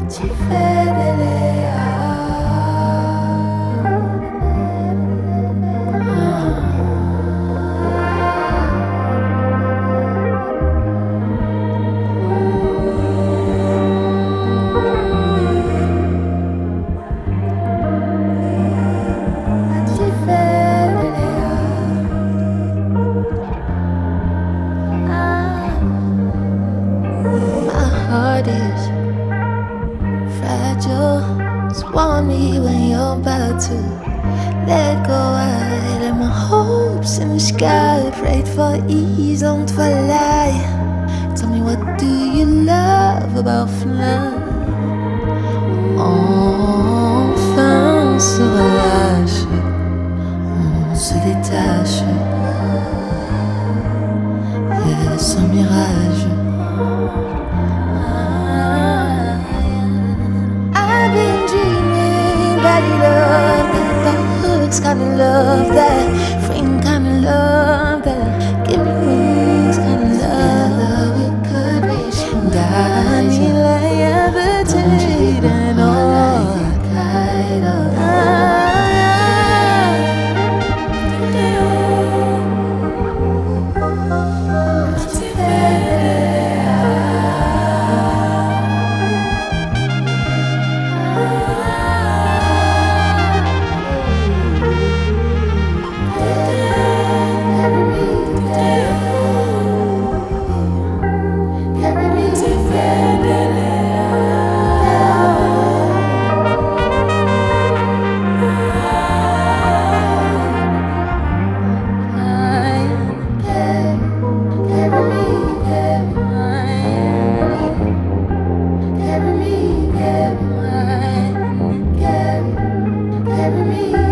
Ci fedele ci fedele My heart is fragile. So warn me when you're about to let go. I let my hopes in the sky. Prayed for ease, longed for light. Tell me, what do you love about flying? Enfin se relâche, on se détache, et sans mirage. I've been dreaming about love, that hooks kind of love, that freeing kind of love, that give me wings kind of love. We could reach God, need levitate and all. Carry me